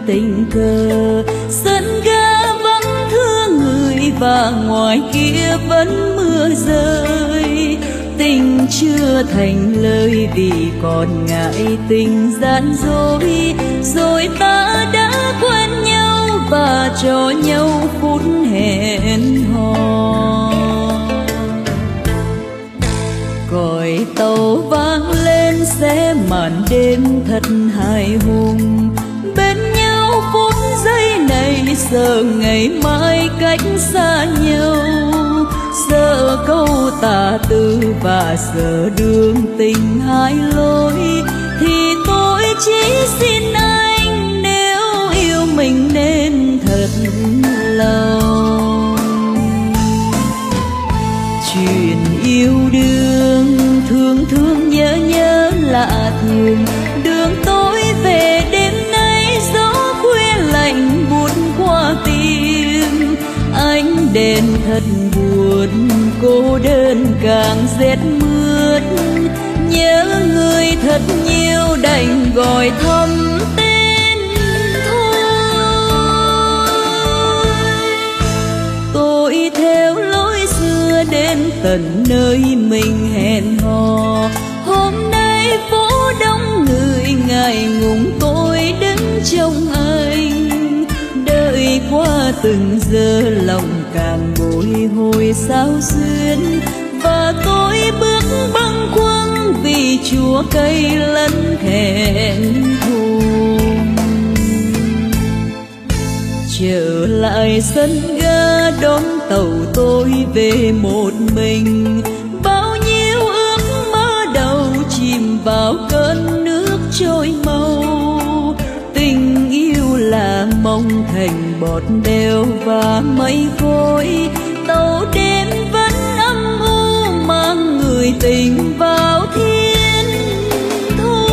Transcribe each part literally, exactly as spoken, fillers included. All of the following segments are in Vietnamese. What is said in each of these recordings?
tình cờ. Sân ga vắng thương người và ngoài kia vẫn mưa rơi. Tình chưa thành lời vì còn ngại tình gian dối. Rồi ta đã quen nhau và cho nhau phút hẹn hò. Còi tàu vang lên sẽ màn đêm thật hài hùng. Bên nhau phút giây này sợ ngày mai cách xa nhau. Sợ câu tà tư và sợ đường tình hai lối. Thì tôi chỉ xin anh nếu yêu mình nên thật lòng. Chuyện yêu đương thương thương nhớ nhớ lạ thường. Đường tôi về đêm nay gió khuya lạnh buốt qua tim. Ánh đèn thật buồn cô đơn càng rét mướt. Nhớ người thật nhiều đành gọi thầm tên thôi. Tôi theo lối xưa đến tận nơi mình hẹn hò. Hôm nay phố đông người ngại ngùng tôi đứng trông anh. Đợi qua từng giờ lòng càng bồi hồi sao xuyên. Và tôi bước bâng khuâng vì chúa cây lẫn thẹn thùng. Trở lại sân ga đón tàu tôi về một mình. Bao nhiêu ước mơ đầu chìm vào cơn nước trôi mau. Tình yêu là mong thành bọt đèo và mây khói. Tàu đêm vẫn âm u mang người tình vào thiên thu.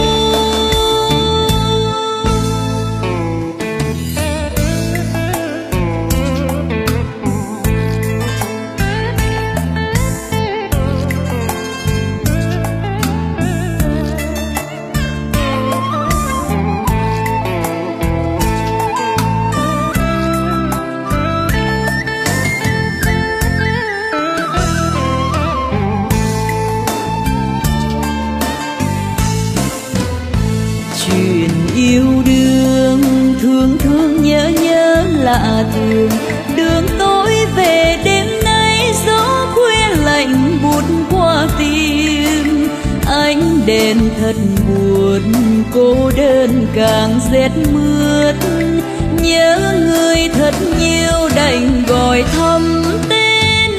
Yêu đương thương thương nhớ nhớ lạ thường. Đường tôi về đêm nay gió khuya lạnh buốt qua tim. Ánh đèn thật buồn cô đơn càng rét mướt. Nhớ người thật nhiều đành gọi thầm tên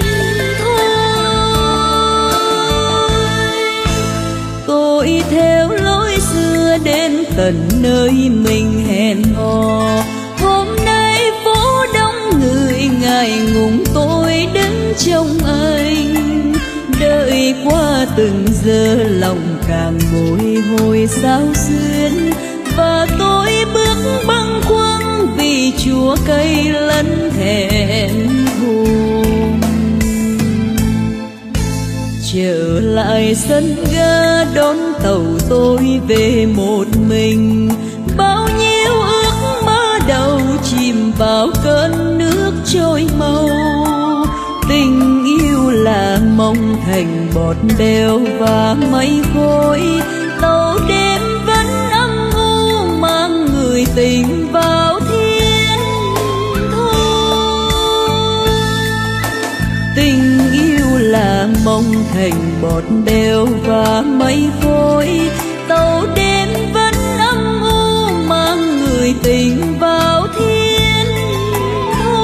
thôi. Tôi theo lối xưa đến tận nơi mình hẹn hò. Hôm nay phố đông người ngại ngùng tôi đứng trông anh. Đợi qua từng giờ lòng càng bồi hồi sao xuyên. Và tôi bước bâng khuâng vì chúa cây lẫn thẹn thùng. Trở lại sân ga đón tàu tôi về một mình. Bao nhiêu ước mơ đầu chìm vào cơn nước trôi mau. Tình yêu là mong thành bọt đèo và mây khói. Tàu đêm vẫn âm u mang người tình vào thiên thu. Tình yêu là mong thành bọt đèo và mây khói. Tàu đêm vẫn âm u mang người tình vào thiên thu.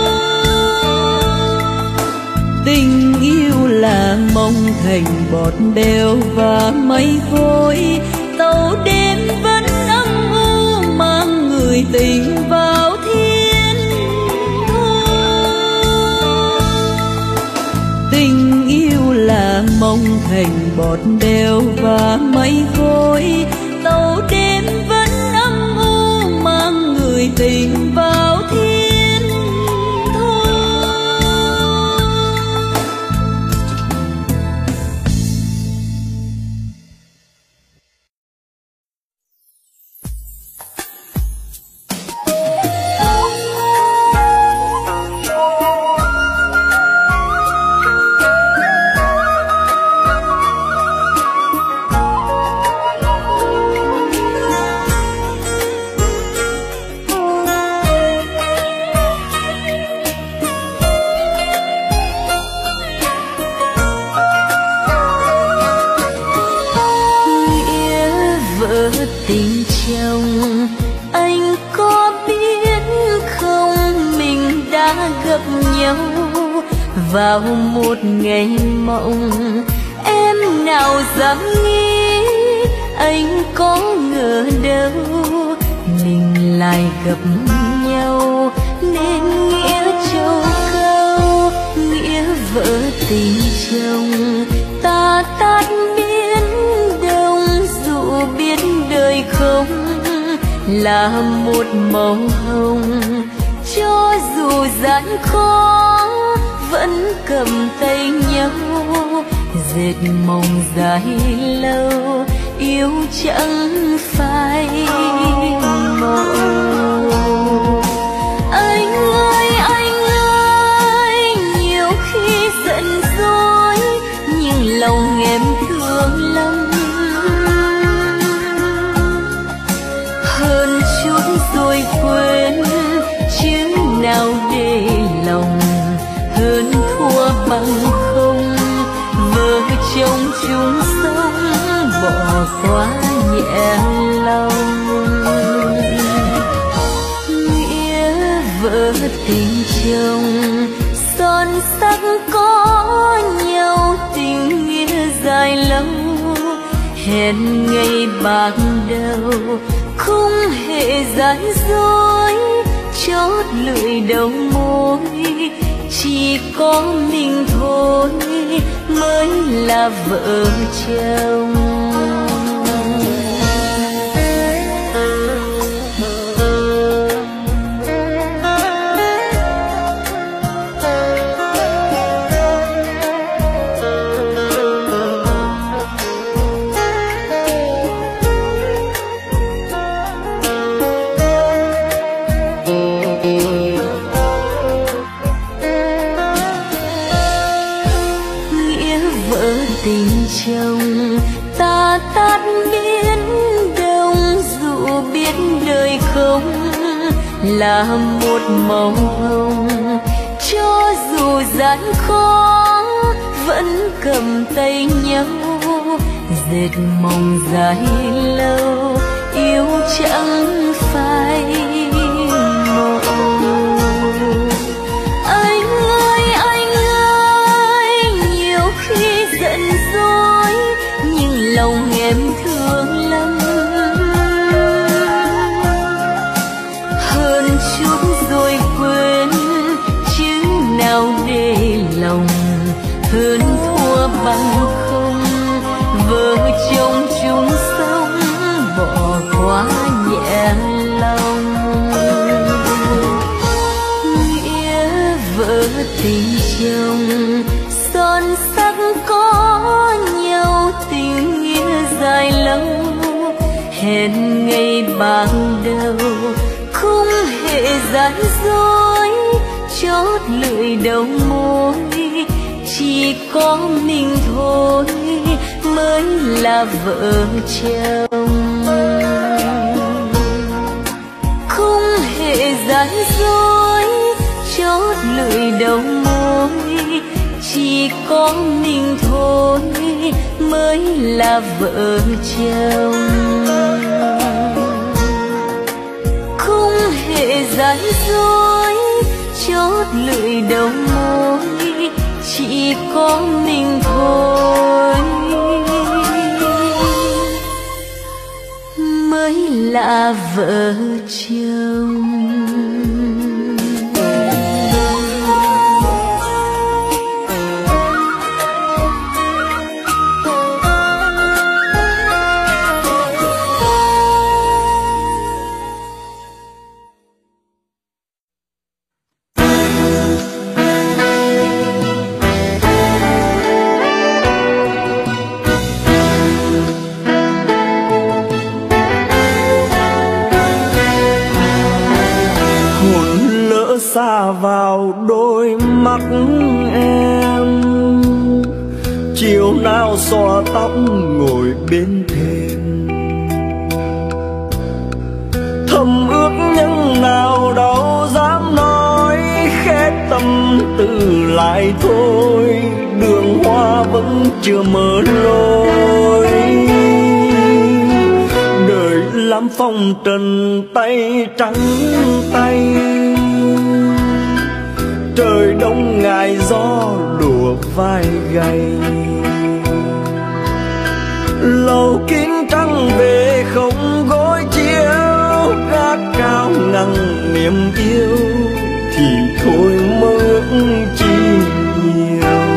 Tình yêu là mong thành bọt đèo và mây khói. Tàu đêm vẫn âm u mang người tình vào thiên thu. Tình yêu là mong thành bọt đèo và mây khói. Tàu đêm vẫn âm u mang người tình vào thiên thu. chồng. Anh có biết không, mình đã gặp nhau vào một ngày mộng. Em nào dám nghĩ, anh có ngờ đâu mình lại gặp nhau. Nên nghĩa châu câu, nghĩa vợ tình chồng, ta tát biến đông. Dù biết đời không là một màu hồng, cho dù gian khó vẫn cầm tay nhau. Dệt mộng dài lâu, yêu chẳng phải mộng. Anh ơi anh ơi, nhiều khi giận dỗi nhưng lòng em thương lắm. Hơn chút rồi quên chứ nào để lòng, hơn thua bằng không. Vợ chồng chung sống bỏ qua nhẹ lòng. Nghĩa vợ tình chồng, son sắc có nhau, tình nghĩa dài lâu. Hẹn ngày bạc đầu không hề gian dối, chót lưỡi đầu môi chỉ có mình thôi mới là vợ chồng. Chồng ta tát biến đông, dù biết đời không là một màu hồng, cho dù gian khó vẫn cầm tay nhau. Dệt mộng dài lâu, yêu chẳng phải mộng. Anh ơi anh ơi, nhiều khi giận dỗi nhưng lòng em thương lắm. Hơn chút rồi quên chứ nào để lòng, hơn thua bằng không. Vợ chồng chung sống bỏ qua nhẹ lòng. Nghĩa vợ tình chồng, son sắc có nhau, tình nghĩa dài lâu. Hẹn ngày ban đầu không hề gian dối, chót lưỡi đầu môi chỉ có mình thôi mới là vợ chồng. Không hề gian dối, chót lưỡi đầu môi chỉ có mình thôi mới là vợ chồng. Không hề gian dối, chót lưỡi đầu môi chỉ có mình thôi mới là vợ chồng. Xa vào đôi mắt em, chiều nào xõa tóc ngồi bên thềm. Thầm ước nhưng nào đâu dám nói, khép tâm tư lại thôi. Đường hoa vẫn chưa mở lối, đời lắm phong trần tay trắng tay, trời đông ngại gió lùa vai gầy. Lầu kín trăng về không gối chiếu, gác cao ngăn niềm yêu thì thôi mơ ước chi nhiều.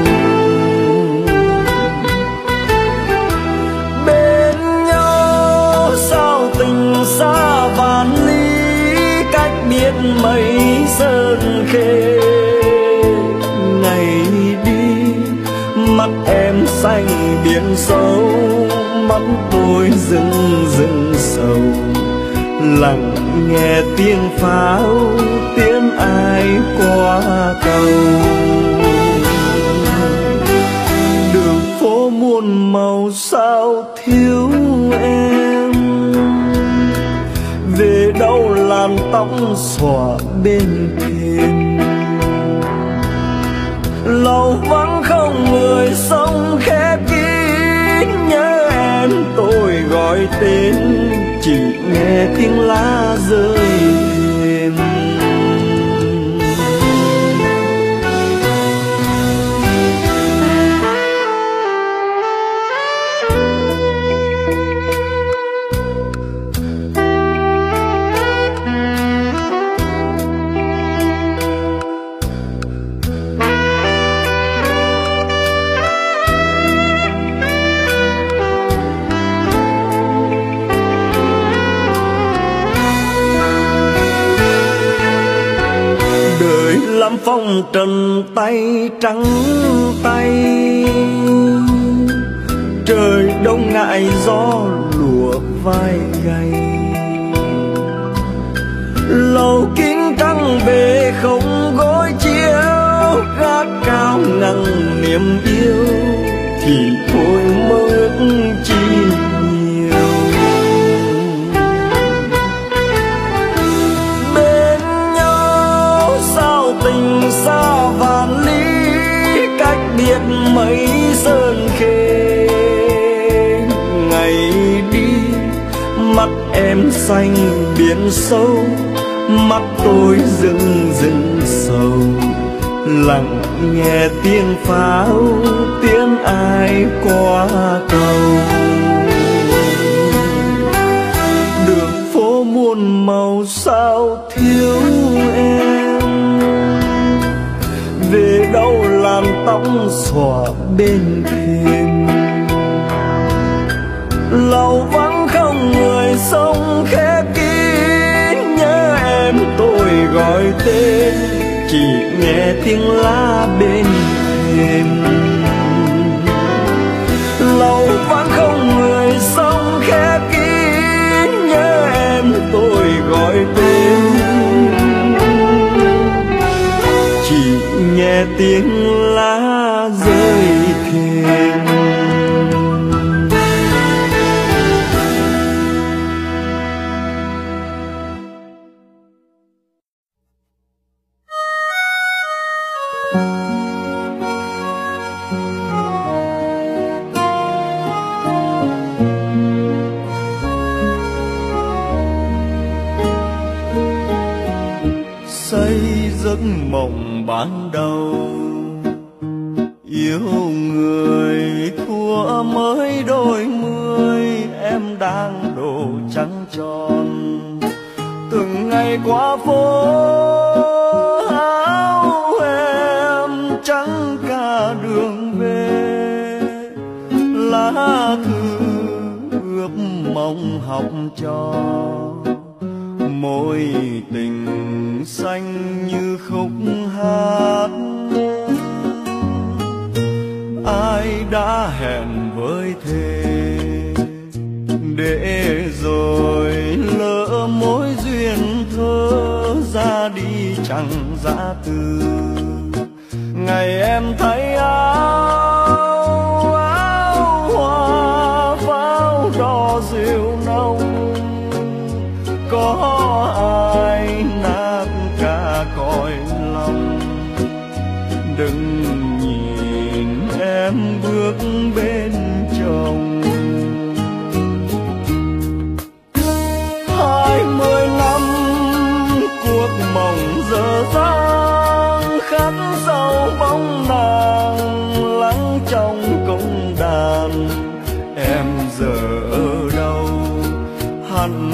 Bên nhau sao tình xa vạn ly, cách biệt mấy sơn khê. Ngày đi mắt em xanh biển sâu, mắt tôi rưng rưng sầu, lặng nghe tiếng pháo tiếng ai qua cầu. Đường phố muôn màu sao thiếu em, về đâu làn tóc xõa bên thềm. Lầu vắng không người sống khép kín, nhớ em tôi gọi tên chỉ nghe tiếng lá rơi thềm. Phong trần tay trắng tay, trời đông ngại gió lùa vai gầy. Lầu kín trăng về không gối chiếu, gác cao ngăn niềm yêu thì thôi mơ ước chi nhiều. Bên nhau sao tình xa vạn ly, cách biệt mấy sơn khê. Ngày đi mắt em xanh biển sâu, mắt tôi rưng rưng sầu, lặng nghe tiếng pháo tiếng ai qua cầu. Đường phố muôn màu sao thiếu em, về đâu làn tóc xõa bên thềm. Lầu vắng không người sống khép kín, nhớ em tôi gọi tên chỉ nghe tiếng lá bên thềm. Lầu vắng không người sống khép kín, nhớ em tôi gọi tên chỉ nghe tiếng lá rơi thềm. Xây giấc mộng ban đầu, yêu người thua mới đôi mươi, em đang đổ trắng tròn. Từng ngày qua phố áo em trắng cả đường về, lá thư ướp mong học trò, môi tình xanh như khúc hát. Ai đã hẹn với thề, để rồi lỡ mối duyên thơ ra đi chẳng dã từ. Ngày em thấy áo áo hoa pháo đỏ rượu nồng, có ai nát cả cõi lòng. Đừng nhìn em bước bên chồng,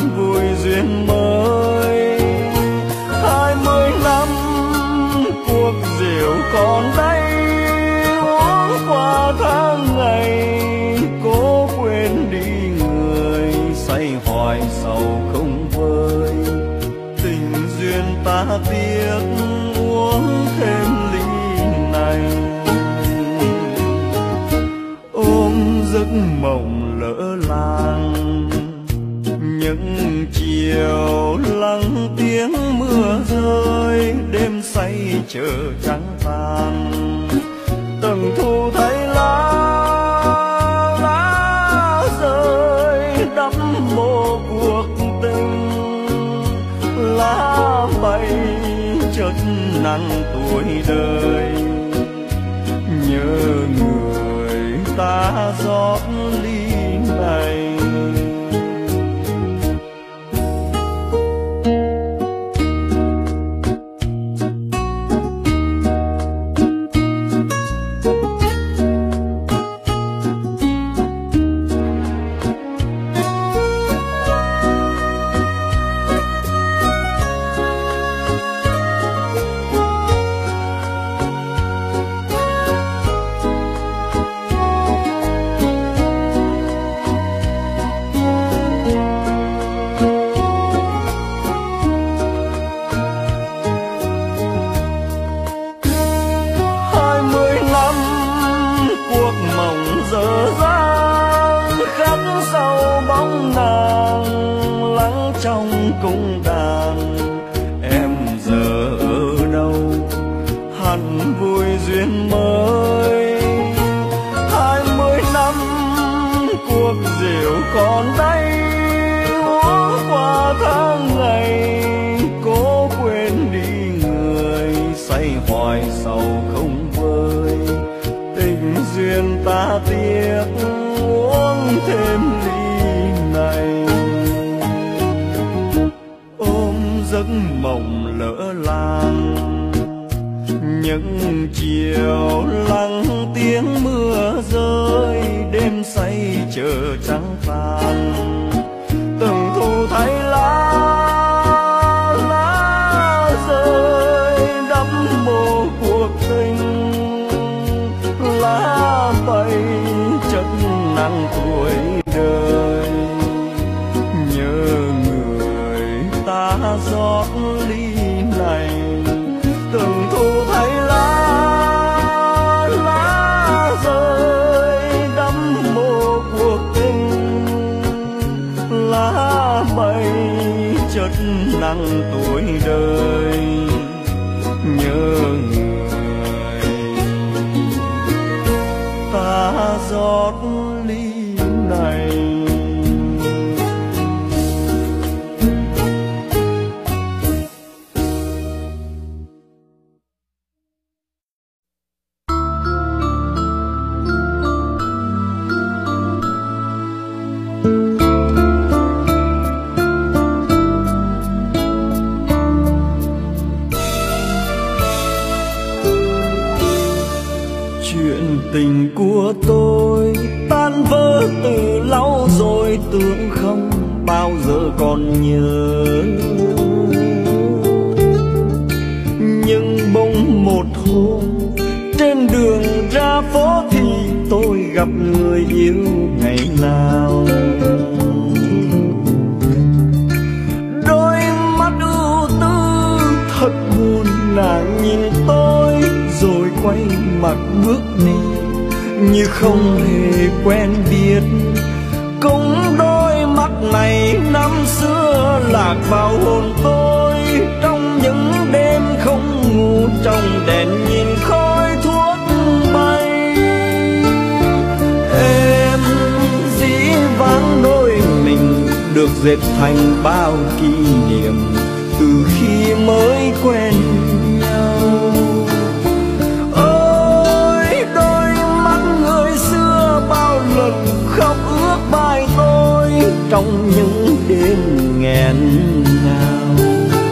vui duyên mới. Hai mươi năm cuộc rượu còn đây, uống qua tháng ngày, cố quên đi người say hoài sầu không vơi. Tình duyên ta tiếc uống thêm ly này, ôm giấc mộng lỡ làng. Những chiều lắng tiếng mưa rơi, đêm say chờ trắng tàn. Từng thu thấy lá lá rơi đắm mồ cuộc tình. Lá bay chợt nặng tuổi đời, nhớ người ta rót ly này. Cung đàn em giờ ở đâu, hẳn vui duyên mới. Hai mươi năm cuộc rượu còn đây, uống qua tháng ngày, cố quên đi người say hoài sầu không vơi. Tình duyên ta tiếc uống thêm ly này, giấc mộng lỡ làng. Những chiều lắng tiếng mưa rơi, đêm say chờ trắng tàn. Từng thu thấy lá lá rơi đắm mồ cuộc tình. Lá bay chất nặng tuổi đời, nhớ ta rót ly này. Từng thu thấy lá lá rơi đắm mồ cuộc tình. Lá bay chợt nặng tuổi đời, nhớ người ta rót ly này. Tình của tôi tan vỡ từ lâu rồi, tưởng không bao giờ còn nhớ. Nhưng bỗng một hôm trên đường ra phố thì tôi gặp người yêu ngày nào. Đôi mắt ưu tư thật buồn, nàng nhìn tôi rồi quay mặt bước đi như không hề quen biết. Cũng đôi mắt này năm xưa lạc vào hồn tôi, trong những đêm không ngủ, trong đèn nhìn khói thuốc bay. Em dĩ vãng đôi mình được dệt thành bao kỷ niệm từ khi mới quen nhau. Khóc ướt vai tôi trong những đêm nghẹn ngào.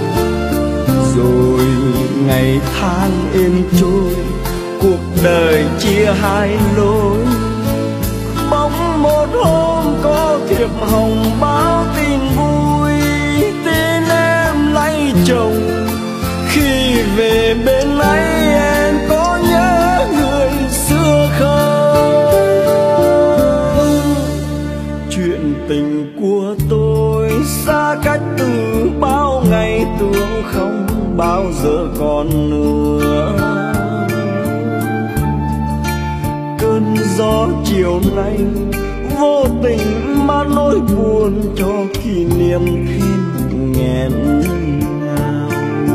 Rồi ngày tháng êm trôi, cuộc đời chia hai lối. Bỗng một hôm có thiệp hồng báo tin vui, còn nữa. Cơn gió chiều nay vô tình mà nỗi buồn cho kỷ niệm thêm nghẹn ngào.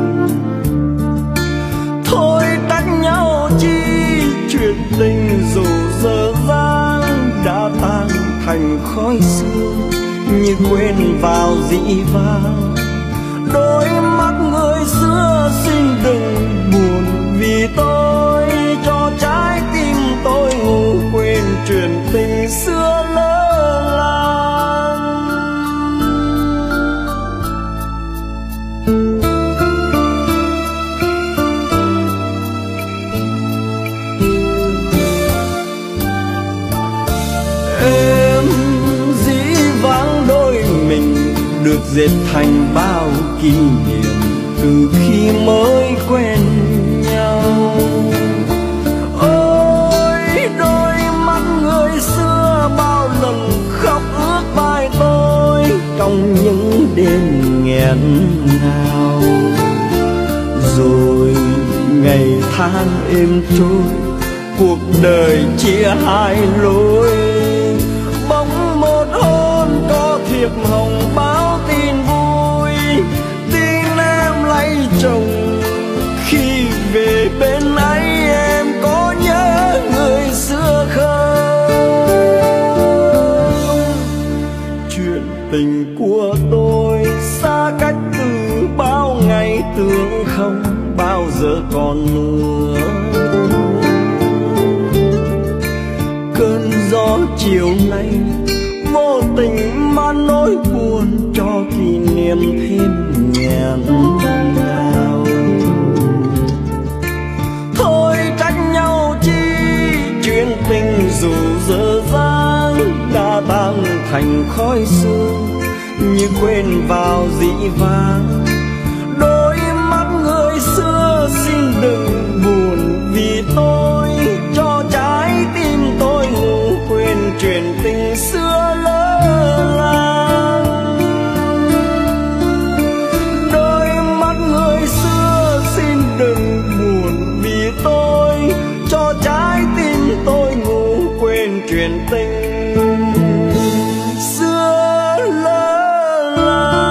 Thôi trách nhau chi, chuyện tình dù dở dang đã tan thành khói sương như quên vào dĩ vãng. Đôi mắt người xưa xin đừng buồn vì tôi, cho trái tim tôi ngủ quên chuyện tình xưa lỡ làng. Em dĩ vãng đôi mình được dệt thành bao kỷ niệm từ khi mới quen nhau. Ôi đôi mắt người xưa bao lần khóc ướt vai tôi trong những đêm nghẹn ngào. Rồi ngày tháng êm trôi, cuộc đời chia hai lối. Bỗng một hôn có thiệp hồng báo tin vui, tin em lấy chồng. Khi về bên ấy em có nhớ người xưa không? Chuyện tình của tôi xa cách từ bao ngày, tưởng không bao giờ còn nữa. Cơn gió chiều nay vô tình mà nỗi buồn cho kỷ niệm thêm nghẹn ngào. Thôi trách nhau chi, chuyện tình dù dở dang đã tan thành khói sương như quên vào dĩ vãng. Đôi mắt người xưa xin đừng buồn vì tôi, cho trái tim tôi ngủ quên chuyện tình xưa lỡ làng. Đôi mắt người xưa xin đừng buồn vì tôi, cho trái tim tôi ngủ quên chuyện tình xưa lỡ làng.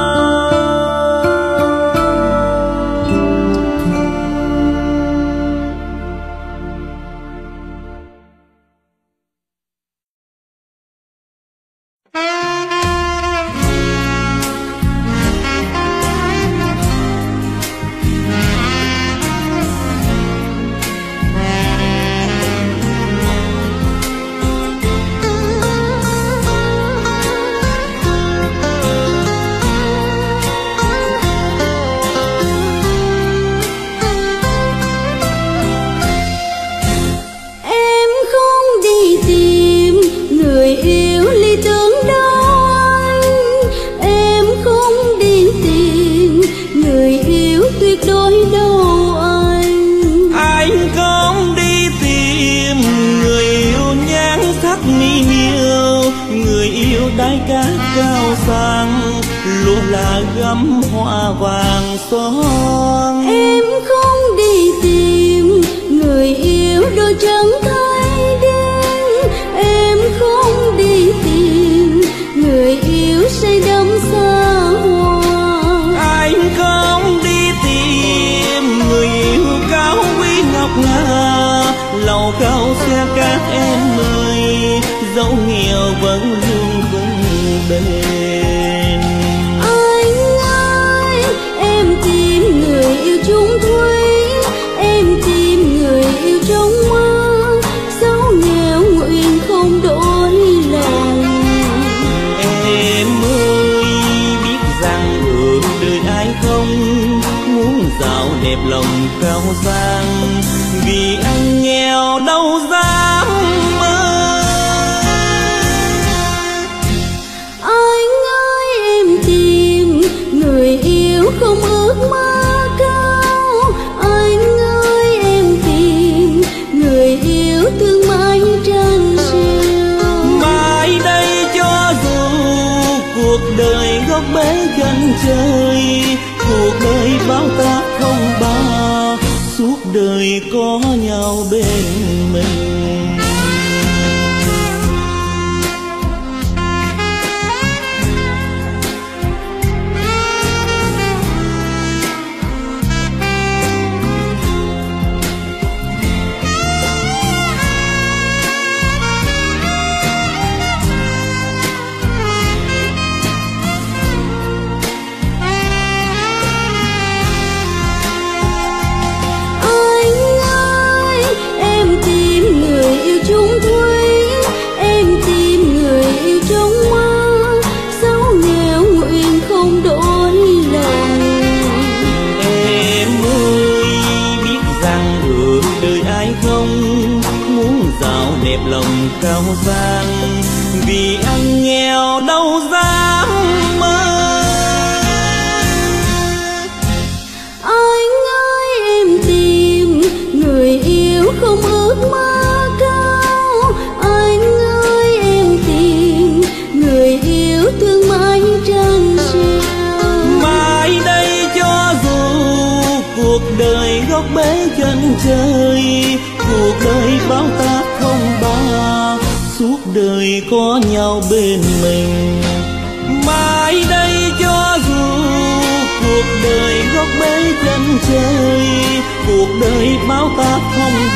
đai cát cao sang, lúa là gấm hoa vàng son. Em không đi tìm người yêu đôi trắng thay đen, em không đi tìm người yêu say đắm xa hoa. Anh không đi tìm người yêu cao quý ngọc ngà, lầu cao xe các em ơi, dẫu nghèo vẫn luôn vững bền. Anh ơi, em tìm người yêu chung thủy, em tìm người yêu trong mơ, dẫu nghèo nguyện không đổi lòng. Em ơi, biết rằng ở đời ai không muốn giàu đẹp lòng cao sang, vì anh nghèo đâu dám mơ. Anh ơi, em tìm người yêu không ước mơ cao, anh ơi em tìm người yêu thương mãi tranh siêu. Mai đây cho dù cuộc đời góc bể gần trời, cuộc đời bao ta không bao, có nhau bên mình. Lòng cao sang vì anh nghèo đâu dám mơ. Anh ơi em tìm người yêu không ước mơ cao. Anh ơi em tìm người yêu thương mãi trăng treo. Mai đây cho dù cuộc đời góc bể chân trời, cuộc đời bao táp không ba, suốt đời có nhau bên mình. Mai đây cho dù cuộc đời góc bể chân trời, cuộc đời bao táp không